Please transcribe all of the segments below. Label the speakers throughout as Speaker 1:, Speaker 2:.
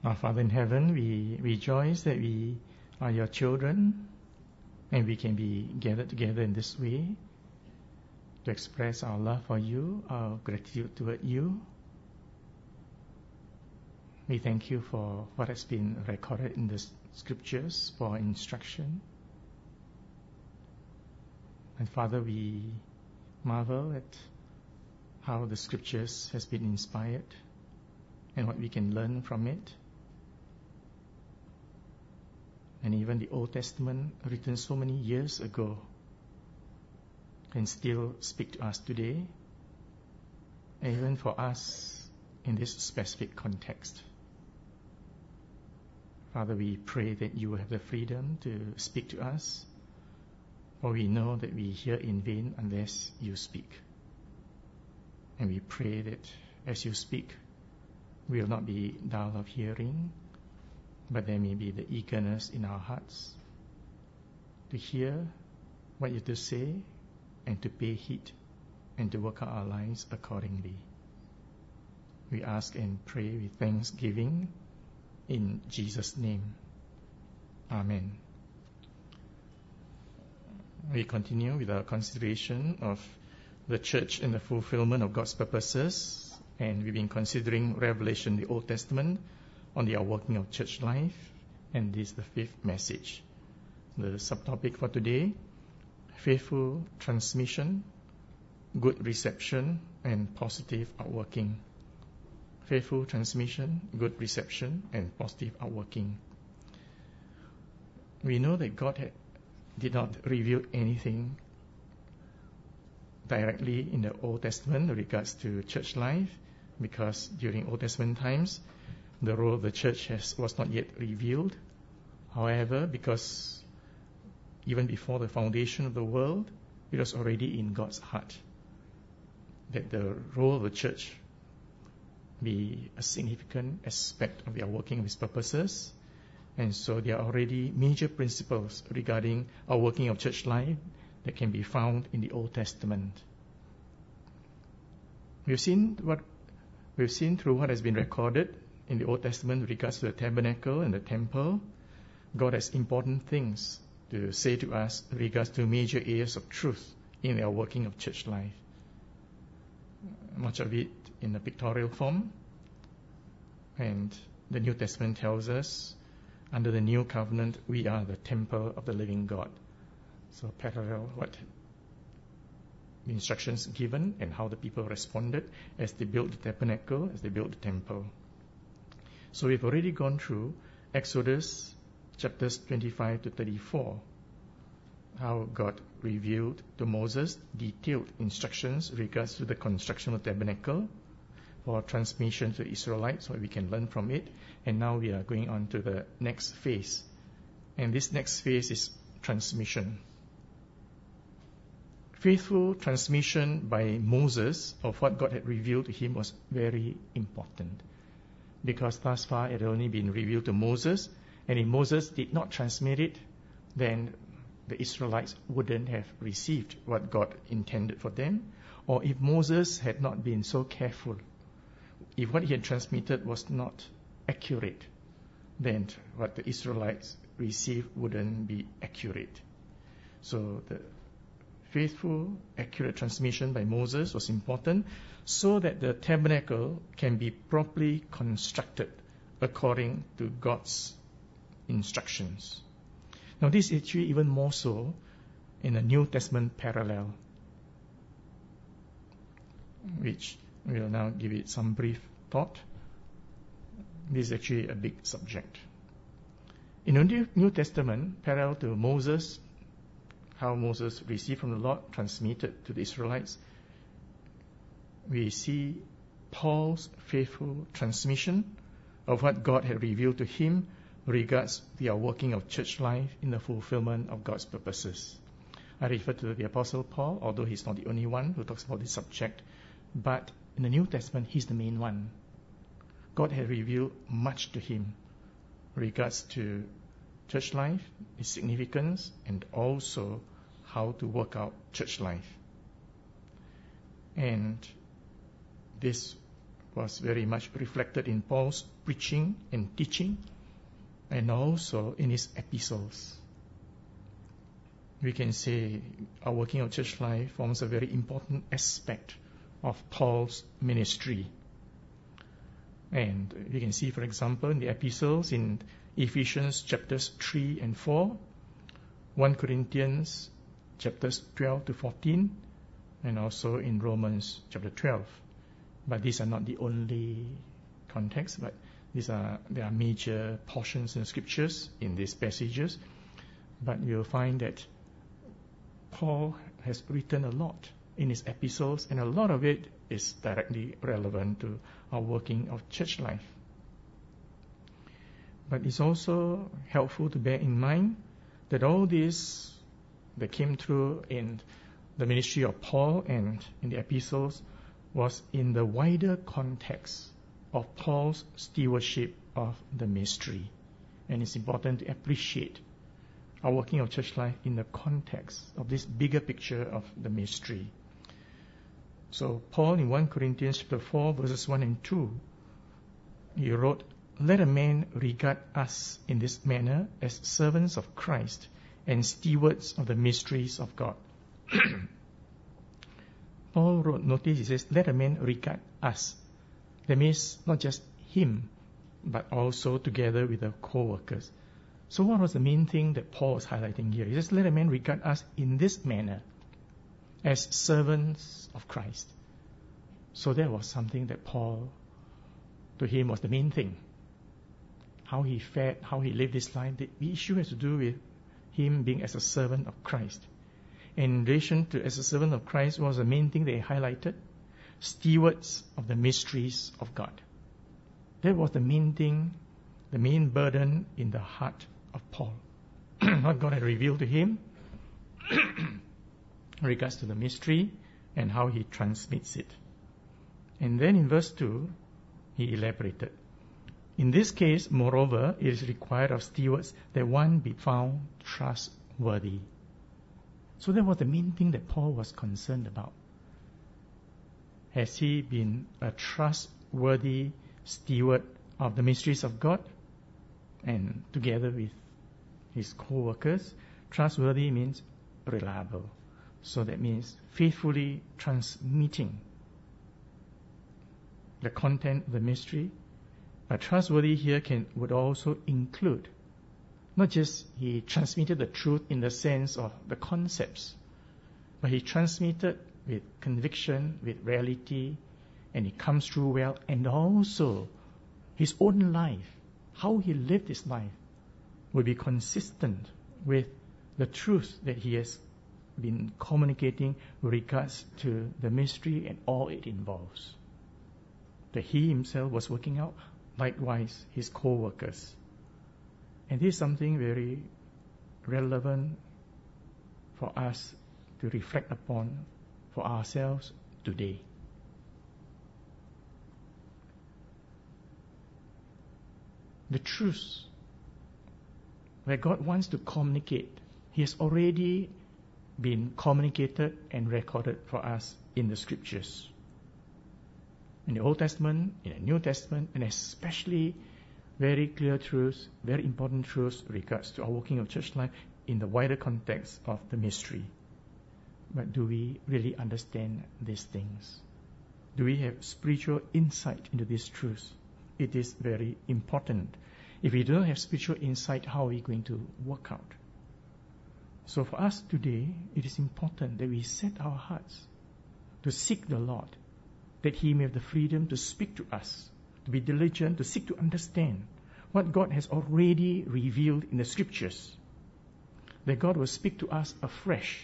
Speaker 1: Our Father in heaven, we rejoice that we are your children and we can be gathered together in this way to express our love for you, our gratitude toward you. We thank you for what has been recorded in the scriptures for instruction. And Father, we marvel at how the scriptures has been inspired and what we can learn from it. And even the Old Testament, written so many years ago, can still speak to us today, and even for us in this specific context. Father, we pray that you will have the freedom to speak to us, for we know that we hear in vain unless you speak. And we pray that as you speak, we will not be dull of hearing, but there may be the eagerness in our hearts to hear what you have to say and to pay heed and to work out our lives accordingly. We ask and pray with thanksgiving in Jesus' name. Amen. We continue with our consideration of the church and the fulfillment of God's purposes, and we've been considering Revelation, the Old Testament, on the outworking of church life, and this is the fifth message. The subtopic for today: faithful transmission, good reception, and positive outworking. Faithful transmission, good reception, and positive outworking. We know that God did not reveal anything directly in the Old Testament in regards to church life, because during Old Testament times, the role of the church was not yet revealed. However, because even before the foundation of the world, it was already in God's heart that the role of the church be a significant aspect of the outworking of His purposes. And so there are already major principles regarding our working of church life that can be found in the Old Testament. We've seen through what has been recorded in the Old Testament with regards to the tabernacle and the temple. God has important things to say to us with regards to major areas of truth in our working of church life. Much of it in a pictorial form. And the New Testament tells us, under the new covenant, we are the temple of the living God. So parallel what the instructions given and how the people responded as they built the tabernacle, as they built the temple. So we've already gone through Exodus chapters 25 to 34, how God revealed to Moses detailed instructions regards to the construction of the tabernacle for transmission to the Israelites, so we can learn from it. And now we are going on to the next phase. And this next phase is transmission. Faithful transmission by Moses of what God had revealed to him was very important, because thus far it had only been revealed to Moses, and if Moses did not transmit it, then the Israelites wouldn't have received what God intended for them. Or if Moses had not been so careful, if what he had transmitted was not accurate, then what the Israelites received wouldn't be accurate. So the faithful, accurate transmission by Moses was important, so that the tabernacle can be properly constructed according to God's instructions. Now this is actually even more so in the New Testament parallel, which we will now give it some brief thought. This is actually a big subject. In the New Testament, parallel to Moses, how Moses received from the Lord, transmitted to the Israelites, we see Paul's faithful transmission of what God had revealed to him regards the outworking of church life in the fulfillment of God's purposes. I refer to the Apostle Paul, although he's not the only one who talks about this subject, but in the New Testament, he's the main one. God had revealed much to him regards to church life, its significance, and also how to work out church life. And this was very much reflected in Paul's preaching and teaching, and also in his epistles. We can say our working of church life forms a very important aspect of Paul's ministry. And we can see, for example, in the epistles in Ephesians chapters 3 and 4, 1 Corinthians chapters 12 to 14, and also in Romans chapter 12. But these are not the only contexts, but there are major portions in the scriptures in these passages. But you'll find that Paul has written a lot in his epistles, and a lot of it is directly relevant to our working of church life. But it's also helpful to bear in mind that all this that came through in the ministry of Paul and in the epistles was in the wider context of Paul's stewardship of the ministry. And it's important to appreciate our working of church life in the context of this bigger picture of the ministry. So Paul in 1 Corinthians chapter 4 verses 1 and 2, he wrote, "Let a man regard us in this manner as servants of Christ and stewards of the mysteries of God." Paul wrote, notice he says, "Let a man regard us." That means not just him, but also together with the co-workers. So what was the main thing that Paul was highlighting here? He says, "Let a man regard us in this manner as servants of Christ." So that was something that Paul, to him, was the main thing. How he fed, how he lived his life. The issue has to do with him being as a servant of Christ. In relation to as a servant of Christ was the main thing they highlighted, stewards of the mysteries of God. That was the main thing, the main burden in the heart of Paul. What God had revealed to him in regards to the mystery and how he transmits it. And then in verse 2, he elaborated. "In this case, moreover, it is required of stewards that one be found trustworthy." So that was the main thing that Paul was concerned about. Has he been a trustworthy steward of the mysteries of God? And together with his co-workers, trustworthy means reliable. So that means faithfully transmitting the content of the mystery. But trustworthy here would also include not just he transmitted the truth in the sense of the concepts, but he transmitted with conviction, with reality, and it comes through well. And also his own life, how he lived his life, will be consistent with the truth that he has been communicating with regards to the mystery and all it involves. That he himself was working out, likewise his co-workers. And this is something very relevant for us to reflect upon for ourselves today. The truth that God wants to communicate, He has already been communicated and recorded for us in the scriptures. In the Old Testament, in the New Testament, and especially very clear truths, very important truths with regards to our working of church life in the wider context of the mystery. But do we really understand these things? Do we have spiritual insight into these truths? It is very important. If we do not have spiritual insight, how are we going to work out? So for us today, it is important that we set our hearts to seek the Lord, that He may have the freedom to speak to us, to be diligent, to seek to understand what God has already revealed in the scriptures, that God will speak to us afresh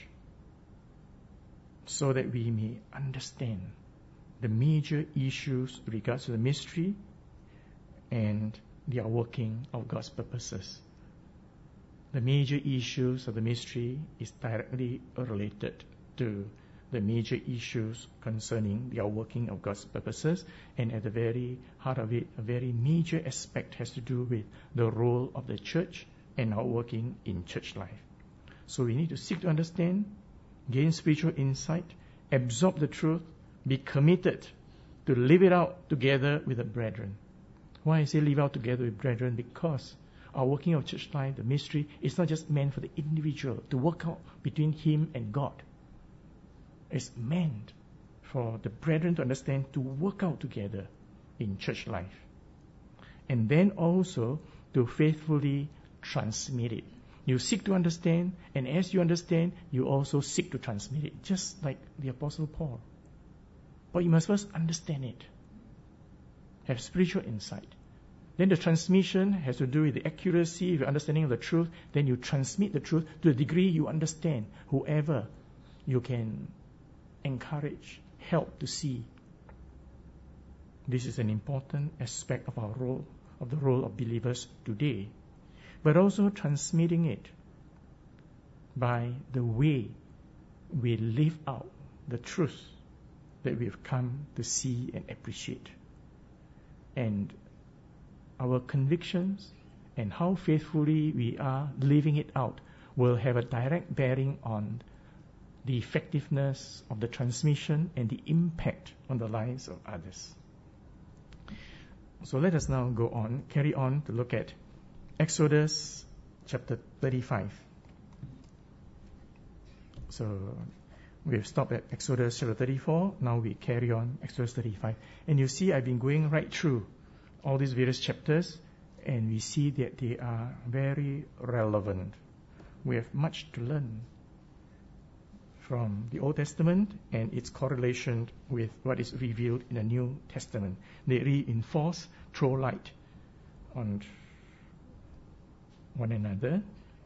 Speaker 1: so that we may understand the major issues with regards to the mystery and the outworking of God's purposes. The major issues of the mystery is directly related to the major issues concerning the outworking of God's purposes, and at the very heart of it, a very major aspect has to do with the role of the church and outworking in church life. So we need to seek to understand, gain spiritual insight, absorb the truth, be committed to live it out together with the brethren. Why I say live out together with brethren? Because our working of church life, the mystery, is not just meant for the individual to work out between him and God. It's meant for the brethren to understand, to work out together in church life. And then also to faithfully transmit it. You seek to understand, and as you understand, you also seek to transmit it, just like the Apostle Paul. But you must first understand it, have spiritual insight. Then the transmission has to do with the accuracy, with understanding of the truth. Then you transmit the truth to the degree you understand whoever you can encourage, help to see. This is an important aspect of our role, of the role of believers today. But also transmitting it by the way we live out the truth that we've come to see and appreciate. And our convictions and how faithfully we are living it out will have a direct bearing on the effectiveness of the transmission and the impact on the lives of others. So let us now carry on to look at Exodus chapter 35. So we have stopped at Exodus chapter 34. Now we carry on Exodus 35. And you see I've been going right through all these various chapters, and we see that they are very relevant. We have much to learn from the Old Testament and its correlation with what is revealed in the New Testament. They reinforce, throw light on one another.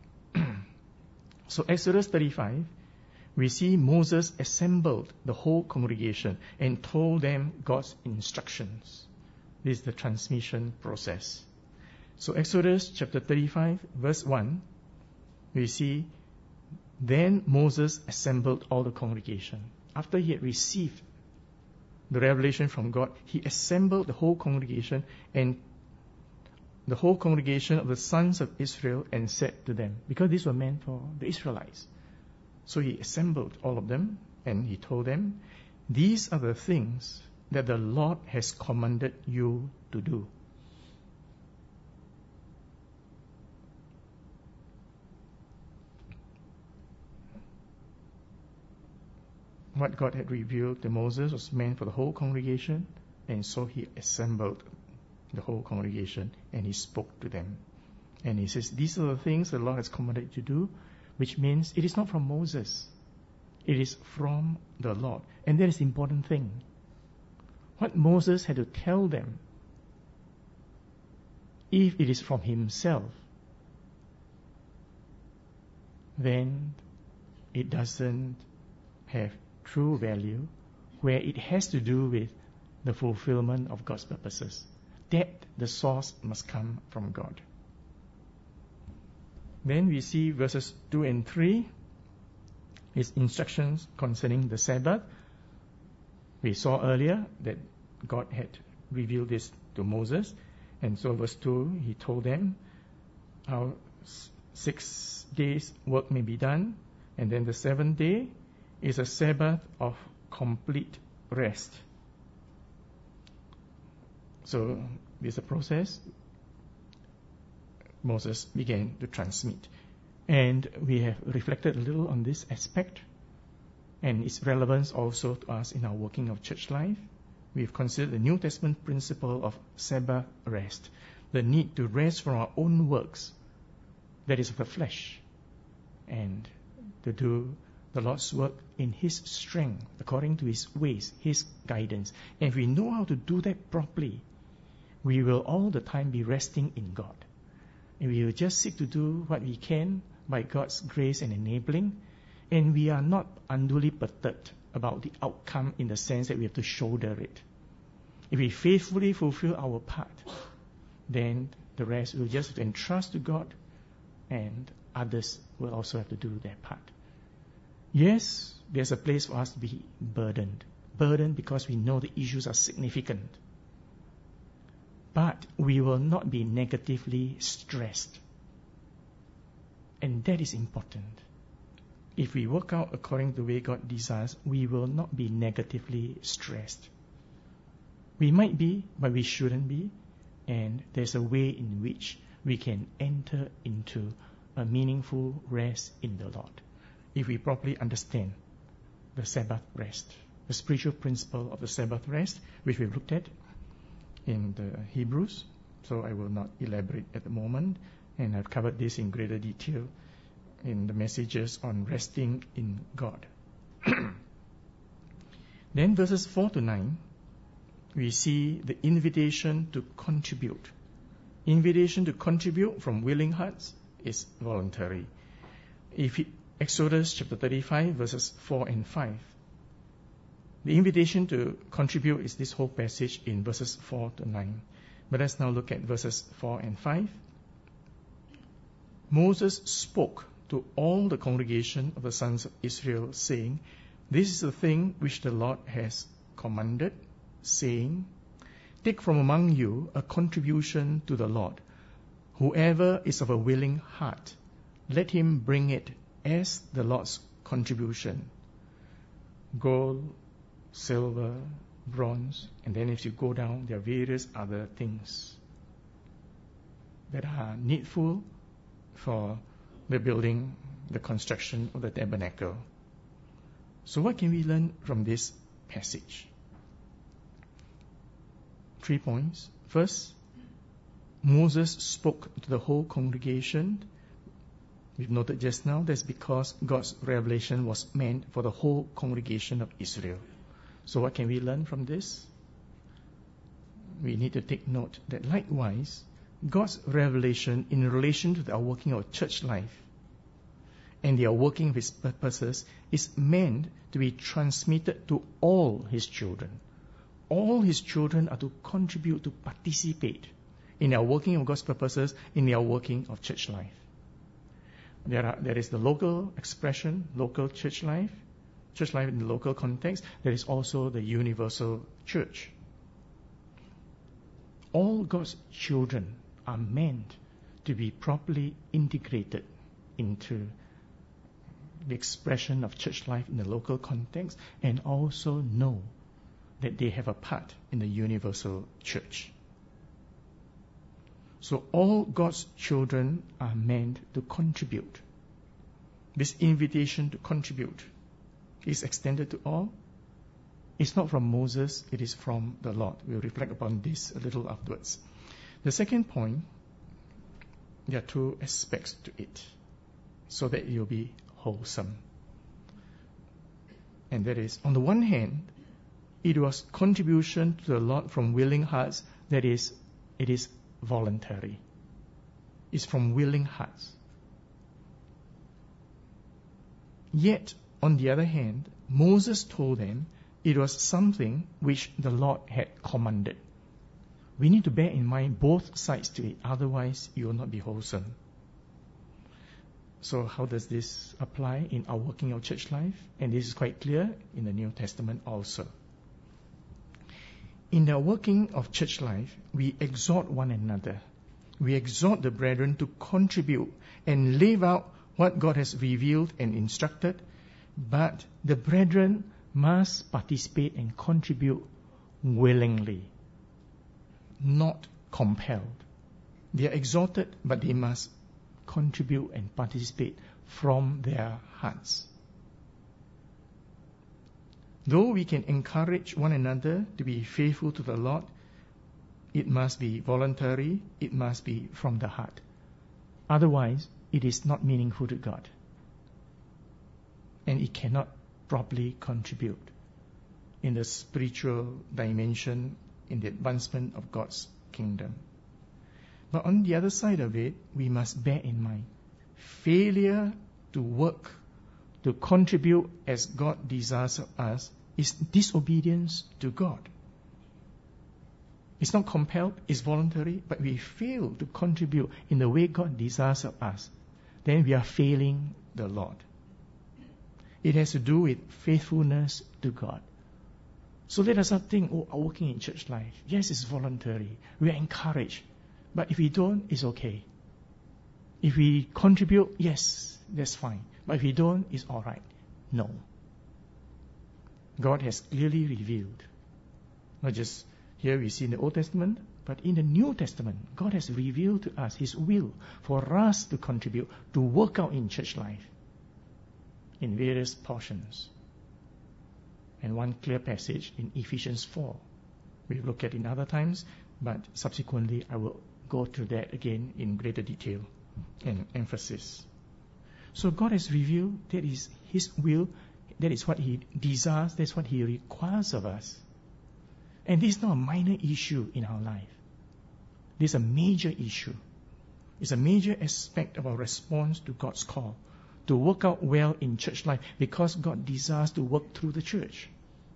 Speaker 1: So Exodus 35, we see Moses assembled the whole congregation and told them God's instructions. This is the transmission process. So Exodus chapter 35, verse 1, we see, then Moses assembled all the congregation. After he had received the revelation from God, he assembled the whole congregation and the whole congregation of the sons of Israel and said to them, because these were meant for the Israelites. So he assembled all of them and he told them, these are the things that the Lord has commanded you to do. What God had revealed to Moses was meant for the whole congregation, and so he assembled the whole congregation and he spoke to them. And he says, these are the things the Lord has commanded you to do, which means it is not from Moses. It is from the Lord. And that is the important thing. What Moses had to tell them, if it is from himself, then it doesn't have true value, where it has to do with the fulfillment of God's purposes. That the source must come from God. Then we see verses 2 and 3, his instructions concerning the Sabbath. We saw earlier that God had revealed this to Moses. And so verse 2, he told them how 6 days work may be done. And then the 7th day is a Sabbath of complete rest. So this is a process Moses began to transmit. And we have reflected a little on this aspect and its relevance also to us in our working of church life. We've considered the New Testament principle of Sabbath rest, the need to rest from our own works, that is of the flesh, and to do the Lord's work in His strength, according to His ways, His guidance. And if we know how to do that properly, we will all the time be resting in God. And we will just seek to do what we can by God's grace and enabling. And we are not unduly perturbed about the outcome in the sense that we have to shoulder it. If we faithfully fulfill our part, then the rest we'll just entrust to God, and others will also have to do their part. Yes, there's a place for us to be burdened. Burdened because we know the issues are significant. But we will not be negatively stressed. And that is important. If we work out according to the way God desires, we will not be negatively stressed. We might be, but we shouldn't be. And there's a way in which we can enter into a meaningful rest in the Lord, if we properly understand the Sabbath rest, the spiritual principle of the Sabbath rest, which we've looked at in the Hebrews. So I will not elaborate at the moment, and I've covered this in greater detail in the messages on resting in God. Then verses 4 to 9, we see the invitation to contribute. Invitation to contribute from willing hearts is voluntary. Exodus chapter 35, verses 4 and 5. The invitation to contribute is this whole passage in verses 4 to 9. But let's now look at verses 4 and 5. Moses spoke to all the congregation of the sons of Israel, saying, "This is the thing which the Lord has commanded, saying, Take from among you a contribution to the Lord. Whoever is of a willing heart, let him bring it as the Lord's contribution. Gold, silver, bronze, and then if you go down, there are various other things that are needful for the building, the construction of the tabernacle." So what can we learn from this passage? 3 points. First, Moses spoke to the whole congregation. We've noted just now that's because God's revelation was meant for the whole congregation of Israel. So what can we learn from this? We need to take note that likewise, God's revelation in relation to the outworking of church life and the outworking of His purposes is meant to be transmitted to all His children. All His children are to contribute, to participate in the outworking of God's purposes, in the outworking of church life. There is the local expression, local church life in the local context. There is also the universal church. All God's children are meant to be properly integrated into the expression of church life in the local context, and also know that they have a part in the universal church. So all God's children are meant to contribute. This invitation to contribute is extended to all. It's not from Moses, it is from the Lord. We'll reflect upon this a little afterwards. The second point, there are two aspects to it, so that you'll be wholesome. And that is, on the one hand, it was contribution to the Lord from willing hearts. That is, it is voluntary. It's from willing hearts. Yet, on the other hand, Moses told them it was something which the Lord had commanded. We need to bear in mind both sides to it, otherwise you will not be wholesome. So how does this apply in our working of church life? And this is quite clear in the New Testament also. In the working of church life, we exhort one another. We exhort the brethren to contribute and live out what God has revealed and instructed, but the brethren must participate and contribute willingly, not compelled. They are exhorted, but they must contribute and participate from their hearts. Though we can encourage one another to be faithful to the Lord, it must be voluntary, it must be from the heart. Otherwise, it is not meaningful to God. And it cannot properly contribute in the spiritual dimension, in the advancement of God's kingdom. But on the other side of it, we must bear in mind, failure to work, to contribute as God desires of us, is disobedience to God. It's not compelled, it's voluntary, but we fail to contribute in the way God desires of us, then we are failing the Lord. It has to do with faithfulness to God. So let us not think, our working in church life, yes, it's voluntary. We are encouraged. But if we don't, it's okay. If we contribute, yes, that's fine. But if we don't, it's all right. No. God has clearly revealed, not just Here we see in the Old Testament, but in the New Testament, God has revealed to us His will for us to contribute, to work out in church life in various portions. And one clear passage in Ephesians 4. We've looked at in other times, but subsequently I will go through that again in greater detail and emphasis. So God has revealed that is His will, that is what He desires, that's what He requires of us. And this is not a minor issue in our life. This is a major issue. It's a major aspect of our response to God's call to work out well in church life, because God desires to work through the church.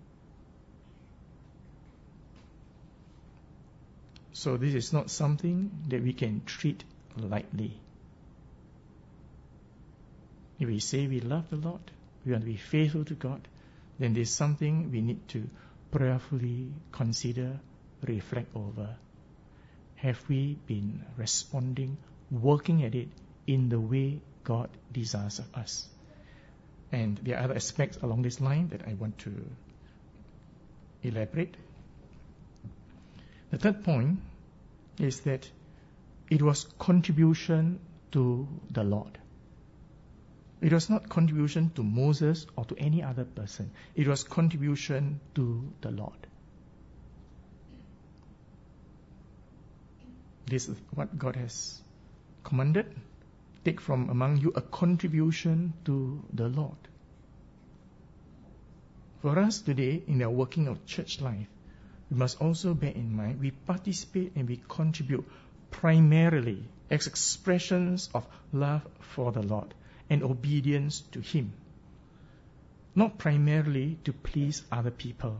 Speaker 1: So this is not something that we can treat lightly. If we say we love the Lord, we want to be faithful to God, then there's something we need to prayerfully consider, reflect over. Have we been responding, working at it in the way God desires of us? And there are other aspects along this line that I want to elaborate. The third point is that it was contribution to the Lord. It was not contribution to Moses or to any other person. It was contribution to the Lord. This is what God has commanded. Take from among you a contribution to the Lord. For us today, in our working of church life, we must also bear in mind we participate and we contribute primarily as expressions of love for the Lord and obedience to Him, not primarily to please other people.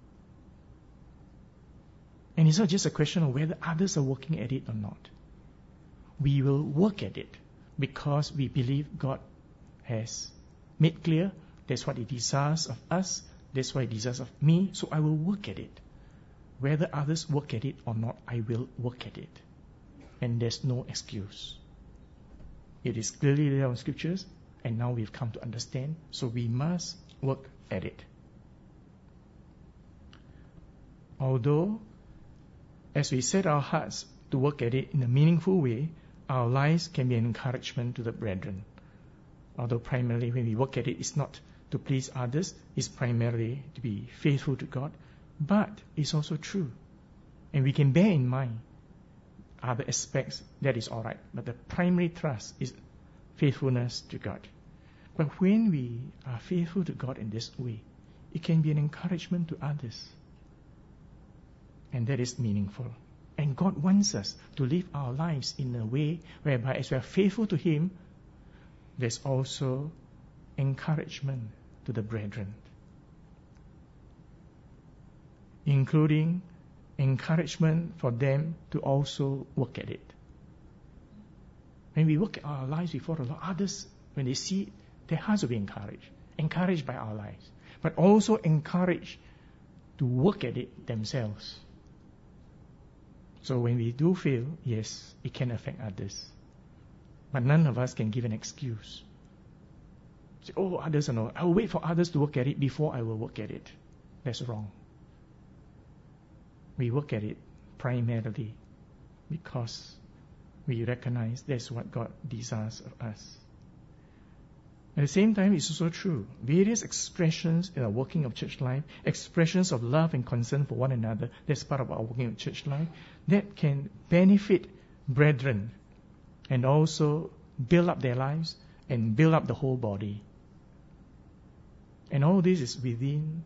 Speaker 1: And it's not just a question of whether others are working at it or not. We will work at it because we believe God has made clear that's what He desires of us, that's what He desires of me, so I will work at it. Whether others work at it or not, I will work at it. And there's no excuse. It is clearly there in Scriptures, and now we've come to understand, so we must work at it. Although, as we set our hearts to work at it in a meaningful way, our lives can be an encouragement to the brethren. Although primarily when we work at it, it's not to please others, it's primarily to be faithful to God, but it's also true. And we can bear in mind other aspects, that is alright. But the primary thrust is faithfulness to God. But when we are faithful to God in this way, it can be an encouragement to others. And that is meaningful. And God wants us to live our lives in a way whereby as we are faithful to Him, there's also encouragement to the brethren, including encouragement for them to also work at it. When we work at our lives before the Lord, others, when they see it, their hearts will be encouraged by our lives, but also encouraged to work at it themselves. So when we do fail, yes, it can affect others. But none of us can give an excuse. Say, oh, others are not. I will wait for others to work at it before I will work at it. That's wrong. We work at it primarily because we recognize that's what God desires of us. At the same time, it's also true. Various expressions in our working of church life, expressions of love and concern for one another, that's part of our working of church life, that can benefit brethren and also build up their lives and build up the whole body. And all this is within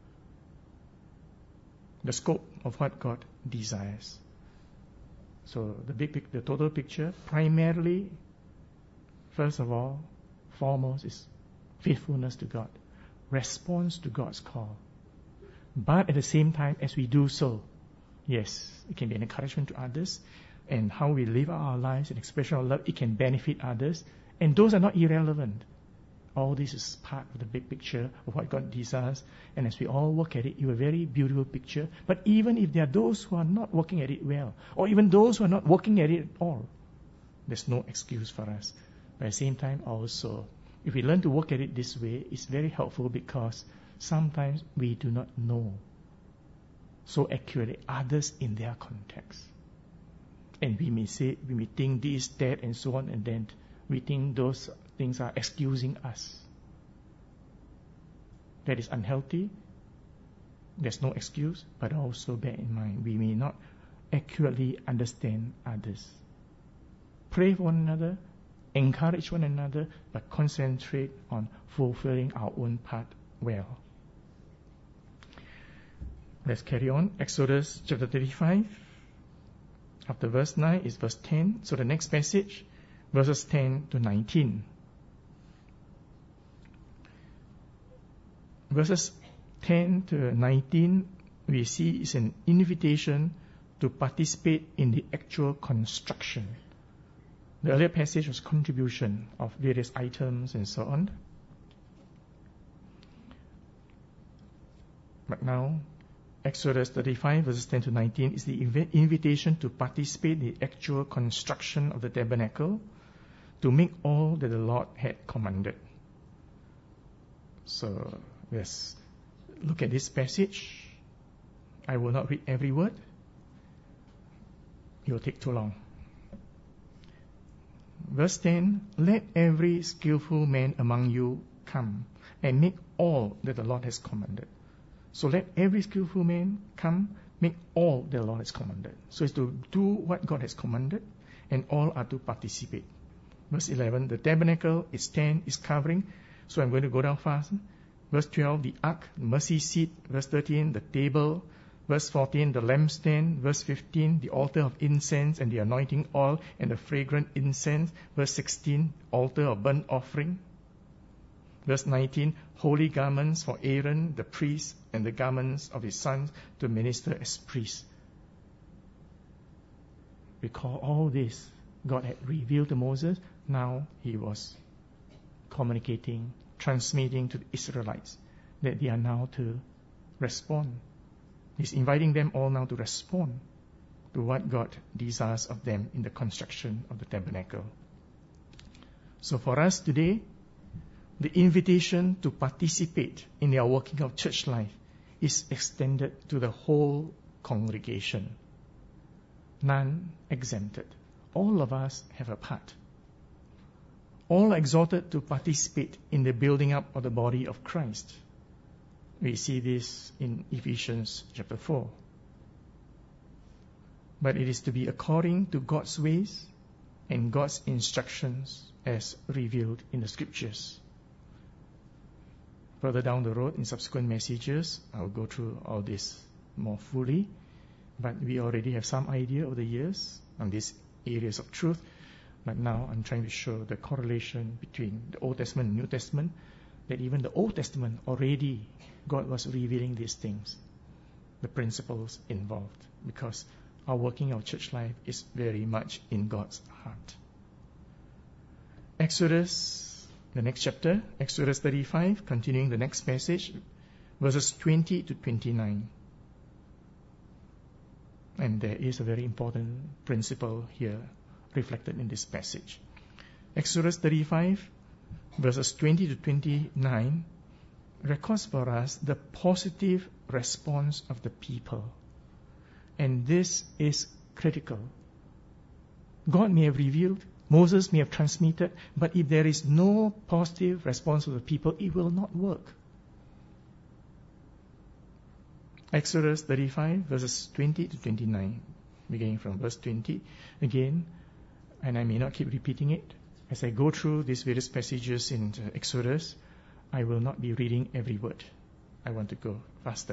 Speaker 1: the scope of what God desires. So the total picture, primarily, first of all, foremost is faithfulness to God, response to God's call. But at the same time, as we do so, yes, it can be an encouragement to others, and how we live our lives, an expression of love, it can benefit others, and those are not irrelevant. All this is part of the big picture of what God desires, and as we all work at it, you have a very beautiful picture. But even if there are those who are not working at it well, or even those who are not working at it at all, there's no excuse for us. But at the same time also, if we learn to work at it this way, it's very helpful because sometimes we do not know. so accurately, others in their context. And we may think this, that, and so on, and then we think those things are excusing us. That is unhealthy. There's no excuse, but also bear in mind, we may not accurately understand others. Pray for one another, encourage one another, but concentrate on fulfilling our own part well. Let's carry on. Exodus chapter 35. After verse 9 is verse 10. So the next passage, verses 10 to 19. Verses 10 to 19, we see is an invitation to participate in the actual construction. The earlier passage was contribution of various items and so on. But now, Exodus 35 verses 10 to 19 is the invitation to participate in the actual construction of the tabernacle, to make all that the Lord had commanded. So, let's look at this passage. I will not read every word. It will take too long. Verse 10, let every skillful man among you come and make all that the Lord has commanded. So let every skillful man come, make all that the Lord has commanded. So it's to do what God has commanded, and all are to participate. Verse 11, the tabernacle, its tent, its covering. So I'm going to go down fast. Verse 12, the ark, the mercy seat. Verse 13, the table. Verse 14, the lampstand. Verse 15, the altar of incense and the anointing oil and the fragrant incense. Verse 16, altar of burnt offering. Verse 19, holy garments for Aaron, the priest, and the garments of his sons to minister as priests. Recall all this God had revealed to Moses. Now he was communicating, transmitting to the Israelites that they are now to respond. He's inviting them all now to respond to what God desires of them in the construction of the tabernacle. So for us today, the invitation to participate in the working of church life is extended to the whole congregation. None exempted. All of us have a part. All are exhorted to participate in the building up of the body of Christ. We see this in Ephesians chapter 4. But it is to be according to God's ways and God's instructions as revealed in the Scriptures. Further down the road in subsequent messages, I'll go through all this more fully. But we already have some idea over the years on these areas of truth. But now I'm trying to show the correlation between the Old Testament and New Testament, that even the Old Testament already God was revealing these things, the principles involved, because our working of church life is very much in God's heart. Exodus, the next chapter, Exodus 35, continuing the next passage, verses 20 to 29. And there is a very important principle here reflected in this passage. Exodus 35, verses 20 to 29, records for us the positive response of the people. And this is critical. God may have revealed, Moses may have transmitted, but if there is no positive response of the people, it will not work. Exodus 35, verses 20 to 29, beginning from verse 20. Again, and I may not keep repeating it, as I go through these various passages in Exodus, I will not be reading every word. I want to go faster.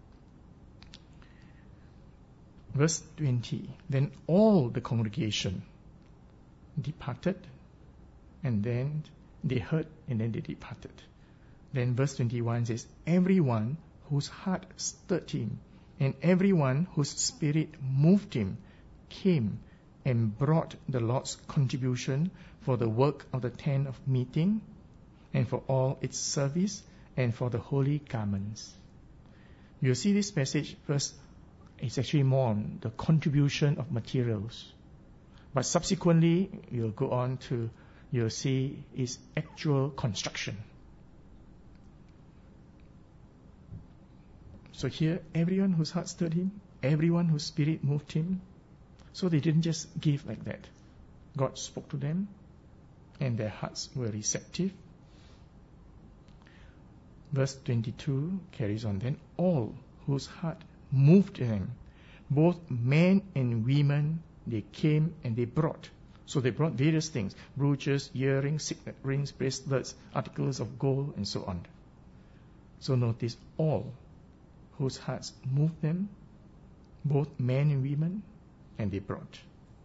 Speaker 1: Verse 20, then all the congregation departed, and then they heard, and then they departed. Then verse 21 says, everyone whose heart stirred him, and everyone whose spirit moved him, came and brought the Lord's contribution for the work of the tent of meeting, and for all its service, and for the holy garments. You'll see this passage first, it's actually more on the contribution of materials. But subsequently, you'll go on to, you'll see its actual construction. So here, everyone whose heart stirred him, everyone whose spirit moved him. So they didn't just give like that. God spoke to them, and their hearts were receptive. Verse 22 carries on then. All whose heart moved them, both men and women, they came and they brought. So they brought various things: brooches, earrings, signet rings, bracelets, articles of gold, and so on. So notice, all whose hearts moved them, both men and women, and they brought.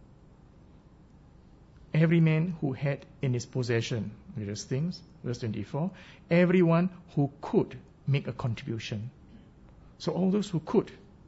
Speaker 1: Every man who had in his possession various things, verse 24, everyone who could make a contribution. So all those who could.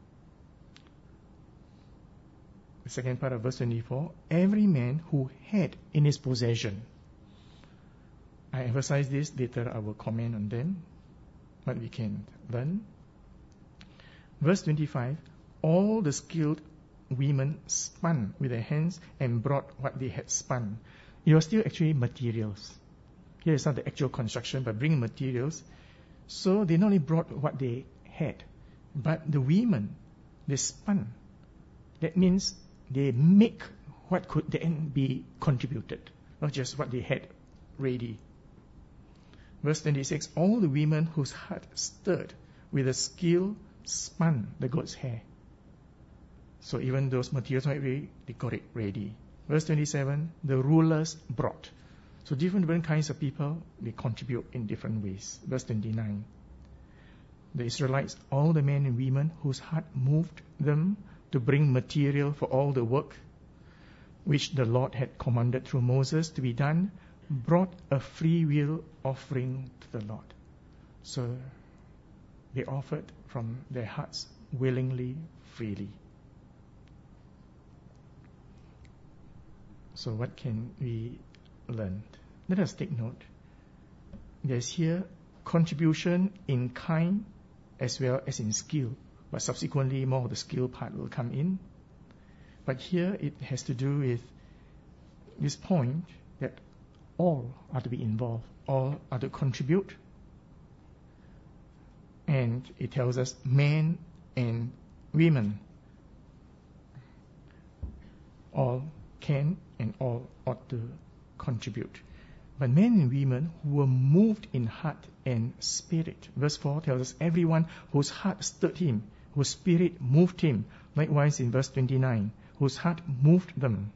Speaker 1: The second part of verse 24, every man who had in his possession. I emphasize this, later I will comment on them, what we can learn. Verse 25, all the skilled women spun with their hands and brought what they had spun. It was still actually materials. Here is not the actual construction, but bringing materials. So they not only brought what they had, but the women, they spun. That means they make what could then be contributed, not just what they had ready. Verse 26, all the women whose heart stirred with a skill spun the goat's hair. So even those materials might be, they got it ready. Verse 27, the rulers brought. So different kinds of people, they contribute in different ways. Verse 29, the Israelites, all the men and women whose heart moved them to bring material for all the work which the Lord had commanded through Moses to be done, brought a free will offering to the Lord. So they offered from their hearts willingly, freely. So what can we learn? Let us take note. There's here contribution in kind as well as in skill, but subsequently more of the skill part will come in. But here it has to do with this point that all are to be involved, all are to contribute. And it tells us men and women all can and all ought to contribute. But men and women who were moved in heart and spirit. Verse 4 tells us everyone whose heart stirred him, whose spirit moved him. Likewise in verse 29, whose heart moved them.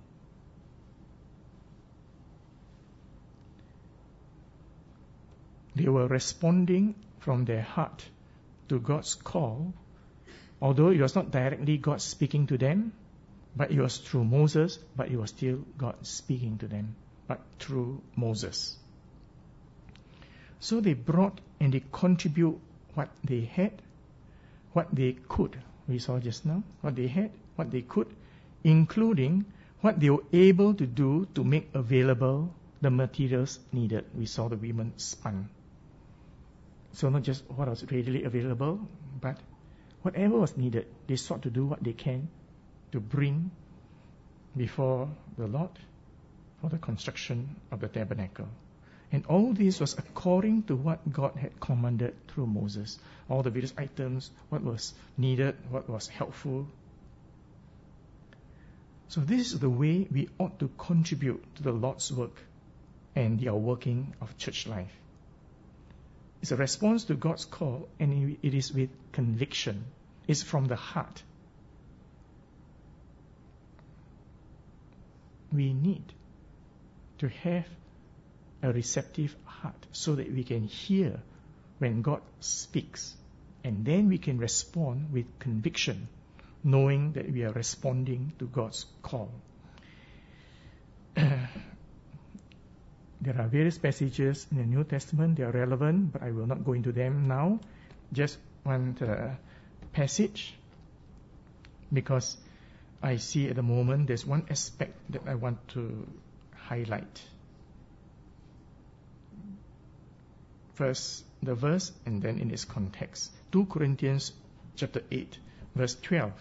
Speaker 1: They were responding from their heart to God's call, although it was not directly God speaking to them, but it was through Moses, but it was still God speaking to them, but through Moses. So they brought and they contribute what they had, what they could. We saw just now, what they had, what they could, including what they were able to do to make available the materials needed. We saw the women spun. So not just what was readily available, but whatever was needed, they sought to do what they can to bring before the Lord for the construction of the tabernacle. And all this was according to what God had commanded through Moses. All the various items, what was needed, what was helpful. So this is the way we ought to contribute to the Lord's work and the working of church life. It's a response to God's call, and it is with conviction. It's from the heart. We need to have a receptive heart so that we can hear when God speaks, and then we can respond with conviction, knowing that we are responding to God's call. There are various passages in the New Testament, they are relevant, but I will not go into them now. Just one passage, because I see at the moment there's one aspect that I want to highlight. First, the verse, and then in its context. 2 Corinthians chapter 8, verse 12.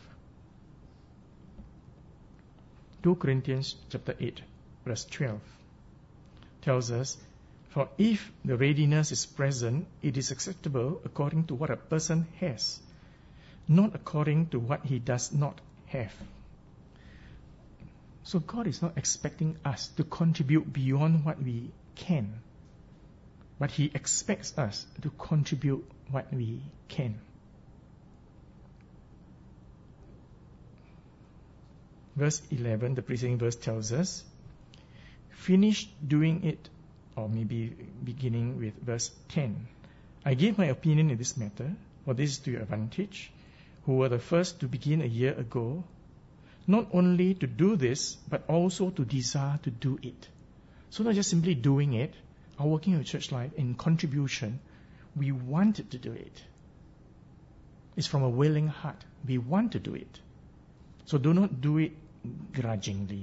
Speaker 1: 2 Corinthians chapter 8, verse 12 tells us, for if the readiness is present, it is acceptable according to what a person has, not according to what he does not have. So God is not expecting us to contribute beyond what we can, but he expects us to contribute what we can. Verse 11, the preceding verse tells us, finish doing it, or maybe beginning with verse 10. I gave my opinion in this matter, for this is to your advantage, who were the first to begin a year ago, not only to do this, but also to desire to do it. So not just simply doing it, our working in church life, in contribution, we want to do it. It's from a willing heart. We want to do it. So do not do it grudgingly,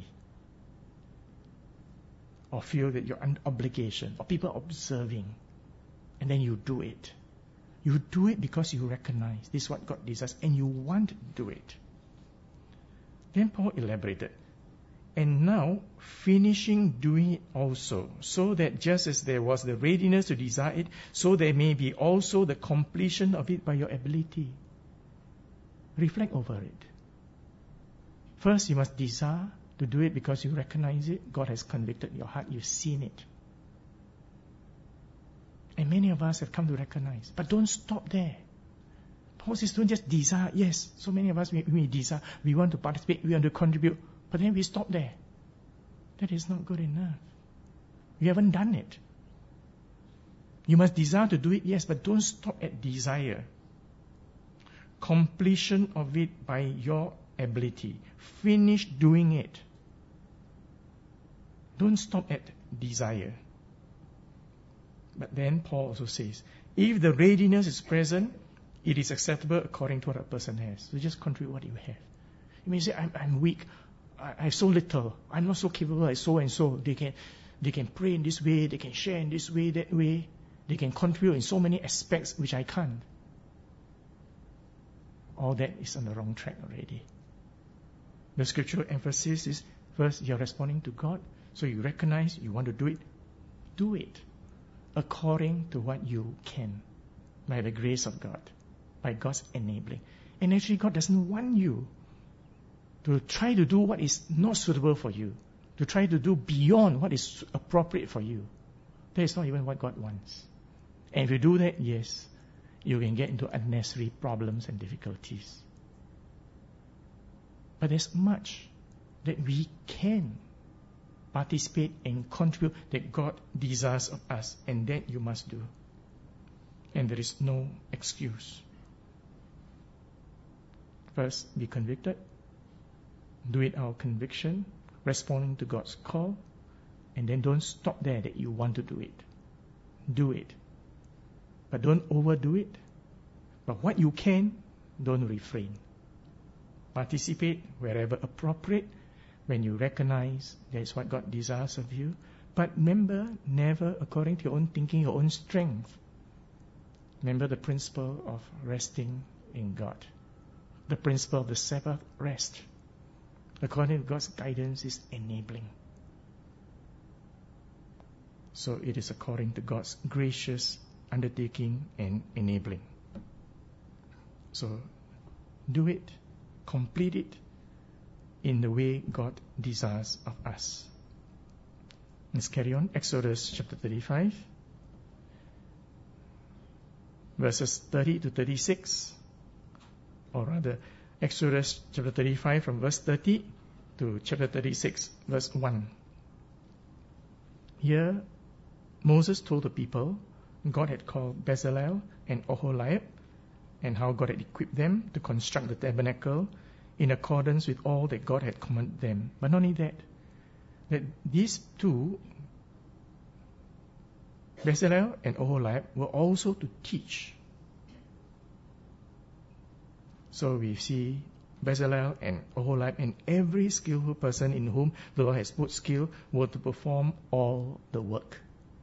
Speaker 1: or feel that you're under obligation, or people observing, and then you do it. You do it because you recognize this is what God desires, and you want to do it. Then Paul elaborated, and now finishing doing it also, so that just as there was the readiness to desire it, so there may be also the completion of it by your ability. Reflect over it. First, you must desire to do it because you recognize it. God has convicted your heart. You've seen it. And many of us have come to recognize. But don't stop there. Paul says, don't just desire. Yes, so many of us, we desire. We want to participate. We want to contribute. But then we stop there. That is not good enough. You haven't done it. You must desire to do it, yes, but don't stop at desire. Completion of it by your ability. Finish doing it. Don't stop at desire. But then Paul also says, if the readiness is present, it is acceptable according to what a person has. So just contribute what you have. You may say, I'm weak. I have so little. I'm not so capable as so and so. They can pray in this way. They can share in this way, that way. They can contribute in so many aspects which I can't. All that is on the wrong track already. The scriptural emphasis is, first, you're responding to God. So you recognize you want to do it. Do it according to what you can, by the grace of God, by God's enabling. And actually, God doesn't want you to try to do what is not suitable for you, to try to do beyond what is appropriate for you. That is not even what God wants. And if you do that, yes, you can get into unnecessary problems and difficulties. But there's much that we can participate and contribute that God desires of us, and that you must do. And there is no excuse. First, be convicted. Do it out of conviction, responding to God's call, and then don't stop there that you want to do it. Do it. But don't overdo it. But what you can, don't refrain. Participate wherever appropriate, when you recognize that is what God desires of you. But remember, never according to your own thinking, your own strength. Remember the principle of resting in God. The principle of the Sabbath rest. According to God's guidance, is enabling. So it is according to God's gracious undertaking and enabling. So do it, complete it in the way God desires of us. Let's carry on. Exodus chapter 35, verses 30 to 36. Or rather, Exodus chapter 35 from verse 30 to chapter 36, verse 1. Here, Moses told the people God had called Bezalel and Oholiab, and how God had equipped them to construct the tabernacle in accordance with all that God had commanded them. But not only that these two, Bezalel and Oholiab, were also to teach. So we see Bezalel and Oholiab and every skillful person in whom the Lord has put skill were to perform all the work.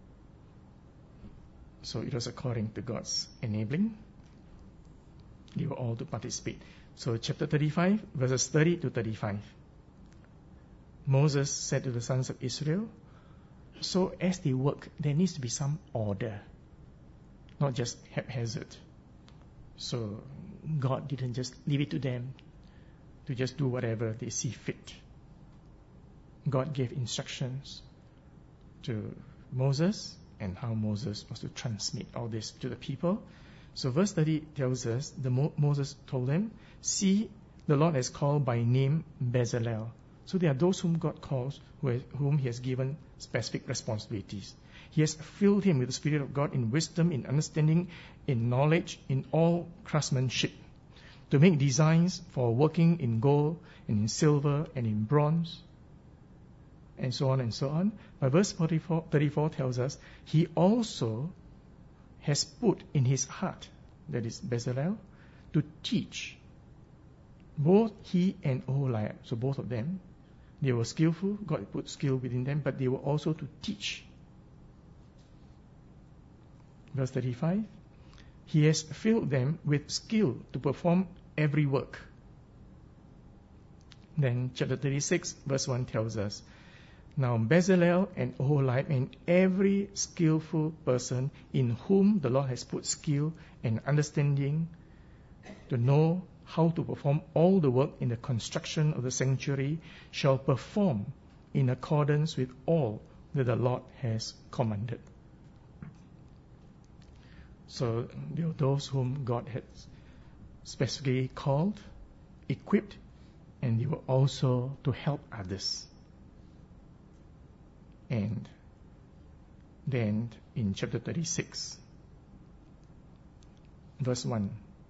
Speaker 1: So it was according to God's enabling. They were all to participate. So chapter 35, verses 30 to 35. Moses said to the sons of Israel, so as they work, there needs to be some order, not just haphazard. So God didn't just leave it to them to just do whatever they see fit. God gave instructions to Moses and how Moses was to transmit all this to the people. So verse 30 tells us, Moses told them, "See, the Lord has called by name Bezalel." So there are those whom God calls, whom He has given specific responsibilities. He has filled him with the Spirit of God in wisdom, in understanding, in knowledge, in all craftsmanship, to make designs for working in gold and in silver and in bronze, and so on and so on. But verse 34 tells us, He also has put in his heart, that is Bezalel, to teach. Both he and Oholiab, so both of them, they were skillful, God put skill within them, but they were also to teach. Verse 35, He has filled them with skill to perform every work. Then chapter 36, verse 1 tells us, Now Bezalel and Oholiab and every skillful person in whom the Lord has put skill and understanding to know how to perform all the work in the construction of the sanctuary shall perform in accordance with all that the Lord has commanded. So there are those whom God had specifically called, equipped, and they were also to help others. And then in chapter 36, verse 1,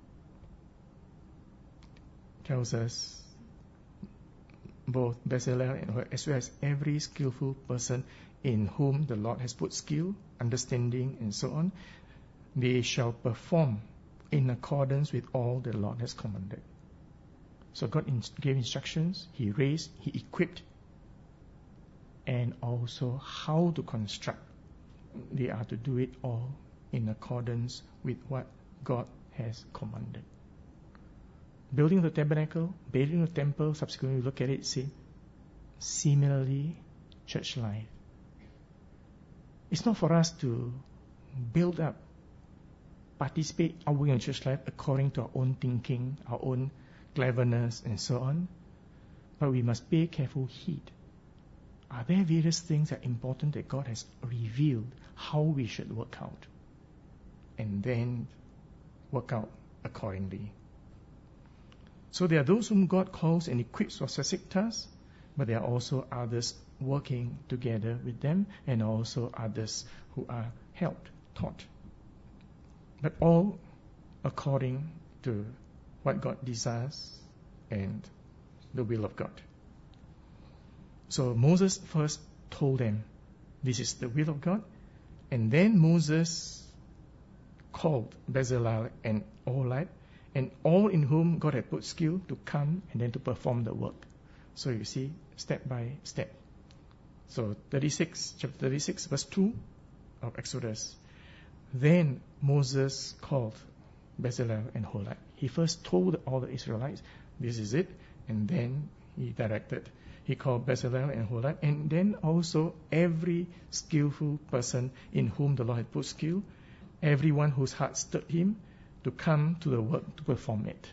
Speaker 1: tells us both Bezalel and her, as well as every skillful person in whom the Lord has put skill, understanding, and so on, they shall perform in accordance with all the Lord has commanded. So God gave instructions, He raised, He equipped, and also how to construct. They are to do it all in accordance with what God has commanded. Building the tabernacle, building the temple, subsequently look at it, see, similarly, church life. It's not for us to build up, participate our in church life according to our own thinking, our own cleverness, and so on. But we must pay careful heed. Are there various things that are important that God has revealed how we should work out? And then work out accordingly. So there are those whom God calls and equips for specific tasks, but there are also others working together with them, and also others who are helped, taught. But all according to what God desires and the will of God. So Moses first told them, this is the will of God. And then Moses called Bezalel and Oholiab, and all in whom God had put skill to come and then to perform the work. So you see, step by step. So chapter 36, verse 2 of Exodus. Then Moses called Bezalel and Oholiab. He first told all the Israelites, this is it, and then he directed. He called Bezalel and Oholiab, and then also every skillful person in whom the Lord had put skill, everyone whose heart stirred him, to come to the work to perform it.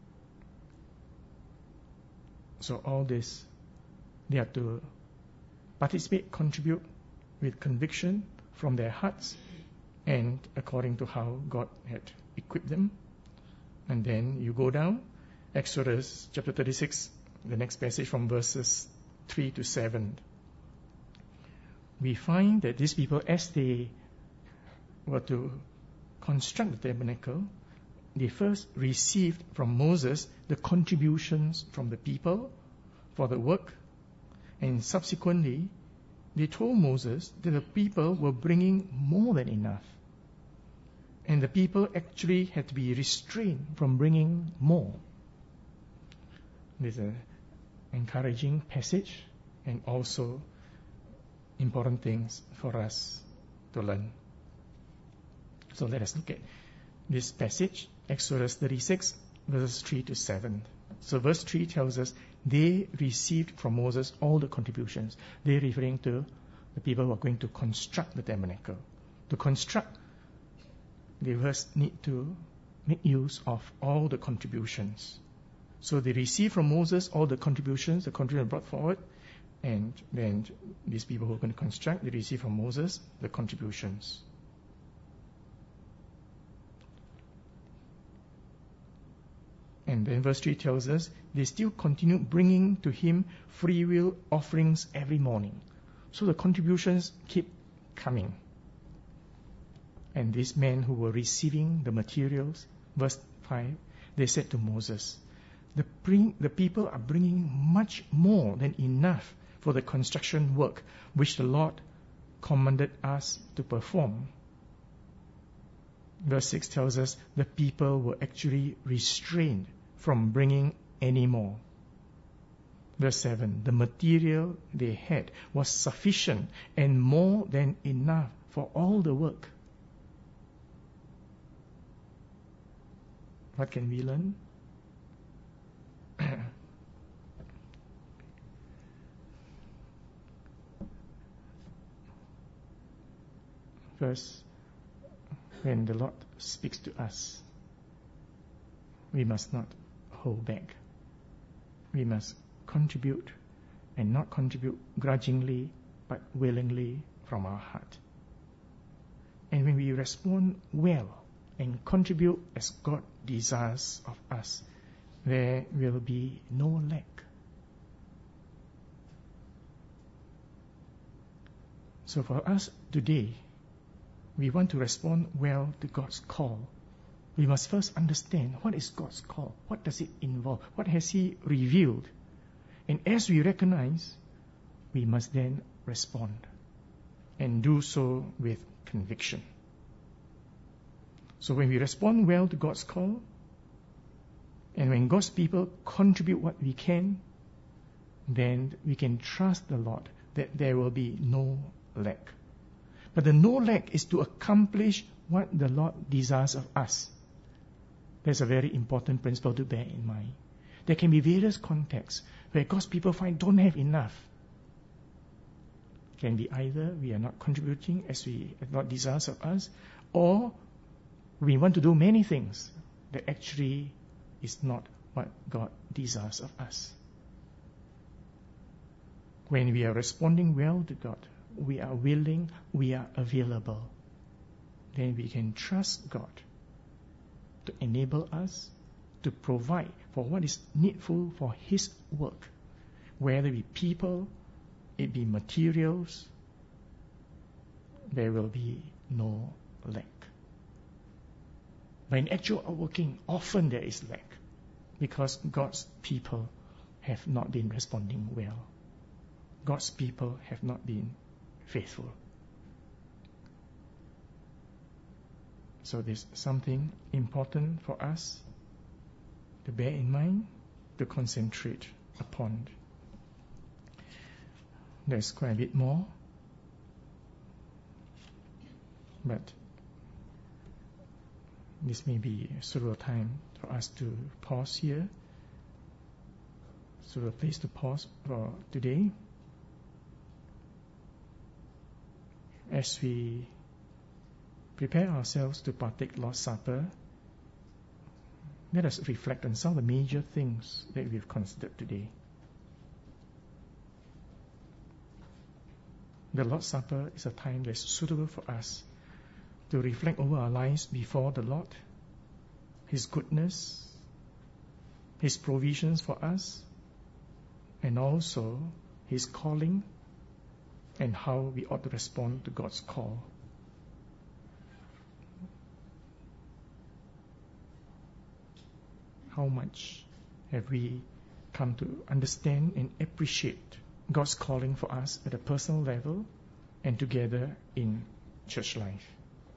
Speaker 1: So all this, they have to participate, contribute with conviction from their hearts and according to how God had equipped them. And then you go down, Exodus chapter 36, the next passage from verses 3 to 7. We find that these people, as they were to construct the tabernacle, they first received from Moses the contributions from the people for the work, and subsequently they told Moses that the people were bringing more than enough, and the people actually had to be restrained from bringing more. There's an encouraging passage and also important things for us to learn. So let us look at this passage, Exodus 36, verses 3 to 7. So verse 3 tells us they received from Moses all the contributions. They're referring to the people who are going to construct the tabernacle. To construct, they first need to make use of all the contributions. So they received from Moses all the contributions, the contribution brought forward, and then these people who are going to construct, they receive from Moses the contributions. And then verse 3 tells us, they still continue bringing to him free will offerings every morning. So the contributions keep coming. And these men who were receiving the materials, verse 5, they said to Moses, the people are bringing much more than enough for the construction work which the Lord commanded us to perform. Verse 6 tells us the people were actually restrained from bringing any more. Verse 7, the material they had was sufficient and more than enough for all the work. What can we learn? First, when the Lord speaks to us, we must not hold back. We must contribute, and not contribute grudgingly, but willingly from our heart. And when we respond well and contribute as God desires of us, there will be no lack. So for us today, we want to respond well to God's call. We must first understand, what is God's call? What does it involve? What has He revealed? And as we recognize, we must then respond, and do so with conviction. So when we respond well to God's call, and when God's people contribute what we can, then we can trust the Lord that there will be no lack. But the no lack is to accomplish what the Lord desires of us. That's a very important principle to bear in mind. There can be various contexts where God's people find don't have enough. It can be either we are not contributing as God desires of us, or we want to do many things that actually is not what God desires of us. When we are responding well to God, we are willing, we are available, then we can trust God to enable us to provide for what is needful for His work, whether it be people, it be materials, there will be no lack. But in actual working, often there is lack, because God's people have not been responding well. God's people have not been faithful. So there's something important for us to bear in mind, to concentrate upon. There's quite a bit more, but this may be a suitable time for us to pause here. So a place to pause for today. As we prepare ourselves to partake Lord's Supper, let us reflect on some of the major things that we've considered today. The Lord's Supper is a time that's suitable for us to reflect over our lives before the Lord, His goodness, His provisions for us, and also His calling, and how we ought to respond to God's call. How much have we come to understand and appreciate God's calling for us at a personal level and together in church life?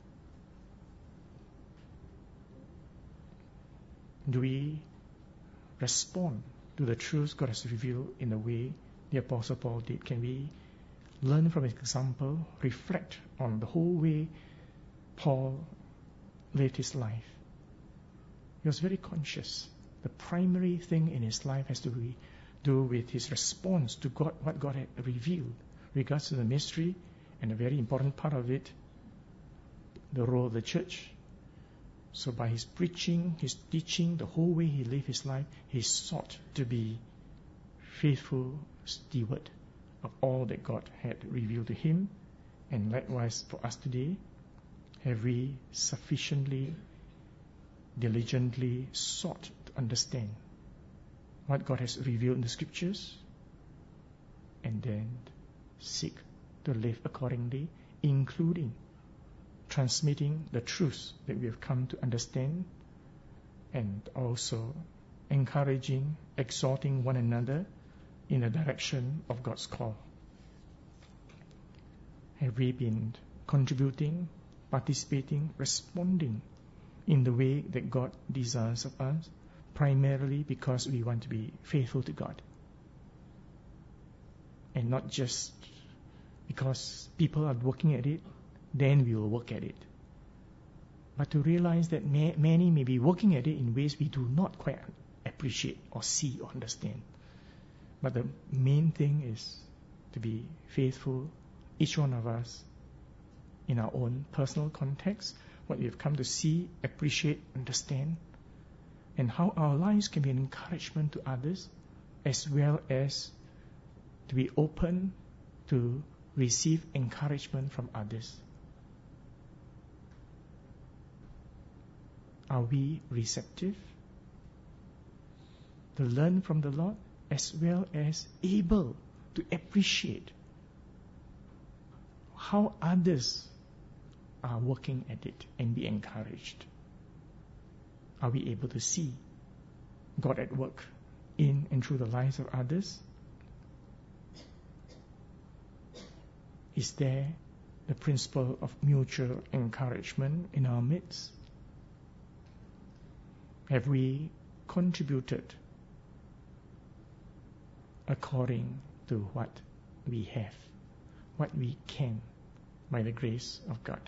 Speaker 1: Do we respond to the truths God has revealed in the way the Apostle Paul did? Can we learn from his example, reflect on the whole way Paul lived his life? He was very conscious. The primary thing in his life has to do with his response to God, what God had revealed regards to the mystery, and a very important part of it, the role of the church, So by his preaching, his teaching, the whole way he lived his life, he sought to be faithful steward of all that God had revealed to him. And likewise for us today, have we sufficiently, diligently sought to understand what God has revealed in the scriptures, and then seek to live accordingly, including transmitting the truths that we have come to understand, and also encouraging, exhorting one another in the direction of God's call? Have we been contributing, participating, responding in the way that God desires of us, primarily because we want to be faithful to God, and not just because people are working at it, then we will work at it. But to realize that many may be working at it in ways we do not quite appreciate or see or understand. But the main thing is to be faithful, each one of us, in our own personal context, what we have come to see, appreciate, understand, and how our lives can be an encouragement to others, as well as to be open to receive encouragement from others. Are we receptive to learn from the Lord, as well as able to appreciate how others are working at it and be encouraged? Are we able to see God at work in and through the lives of others? Is there the principle of mutual encouragement in our midst? Have we contributed according to what we have, what we can, by the grace of God?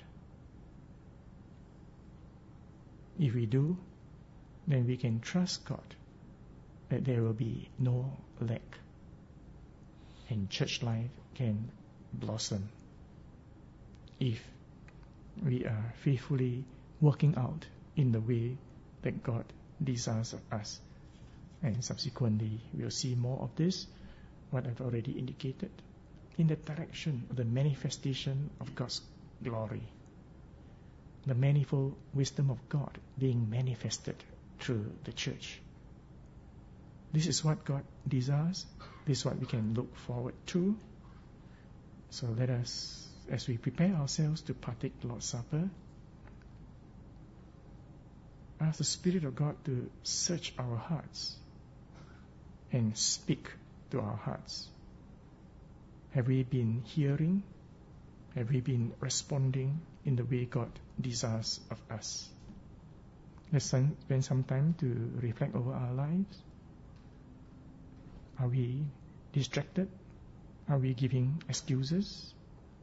Speaker 1: If we do, then we can trust God that there will be no lack, and church life can blossom if we are faithfully working out in the way that God desires of us. And subsequently, we'll see more of this, what I've already indicated, in the direction of the manifestation of God's glory, the manifold wisdom of God being manifested through the church. This is what God desires. This is what we can look forward to. So let us, as we prepare ourselves to partake the Lord's Supper, ask the Spirit of God to search our hearts and speak to our hearts. Have we been hearing? Have we been responding in the way God desires of us? Let's spend some time to reflect over our lives. Are we distracted? Are we giving excuses?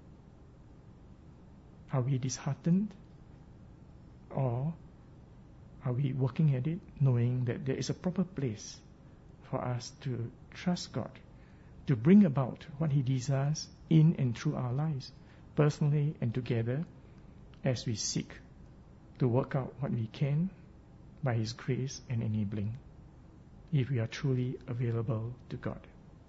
Speaker 1: Are we disheartened? Or are we working at it, knowing that there is a proper place for us to trust God, to bring about what He desires in and through our lives, personally and together, as we seek to work out what we can by His grace and enabling, if we are truly available to God.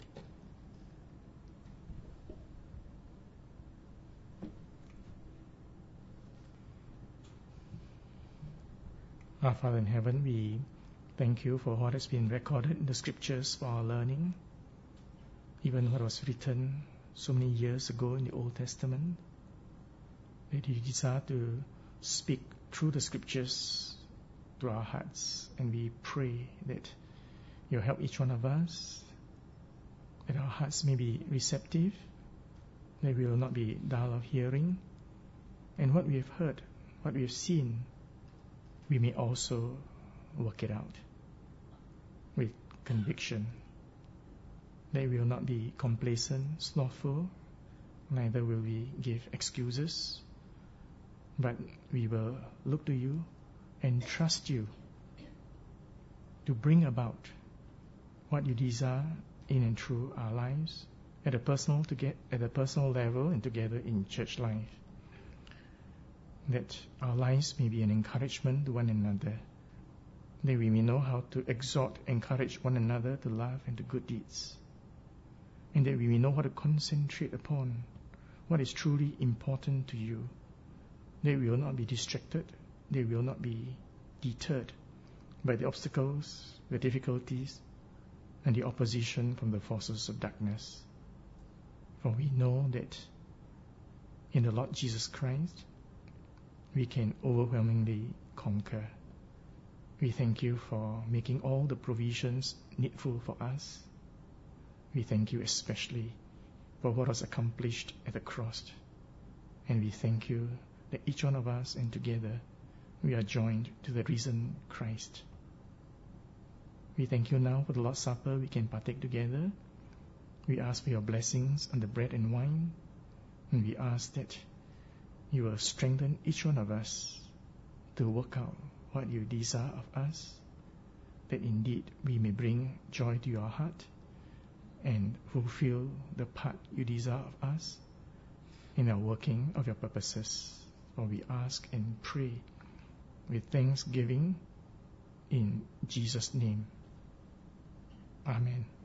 Speaker 1: Our Father in heaven, we thank you for what has been recorded in the scriptures for our learning, even what was written so many years ago in the Old Testament, that you desire to speak through the scriptures to our hearts. And we pray that you help each one of us, that our hearts may be receptive, that we will not be dull of hearing, and what we have heard, what we have seen, we may also work it out with conviction, that we will not be complacent, slothful, neither will we give excuses, but we will look to you and trust you to bring about what you desire in and through our lives at a personal level and together in church life. that our lives may be an encouragement to one another, that we may know how to exhort, encourage one another to love and to good deeds, and that we may know how to concentrate upon what is truly important to you, that we will not be distracted, that we will not be deterred by the obstacles, the difficulties, and the opposition from the forces of darkness. For we know that in the Lord Jesus Christ, we can overwhelmingly conquer. We thank you for making all the provisions needful for us. We thank you especially for what was accomplished at the cross. And we thank you that each one of us and together we are joined to the risen Christ. We thank you now for the Lord's Supper we can partake together. We ask for your blessings on the bread and wine, and we ask that you will strengthen each one of us to work out what you desire of us, that indeed we may bring joy to your heart and fulfill the part you desire of us in our working of your purposes. For we ask and pray with thanksgiving in Jesus' name. Amen.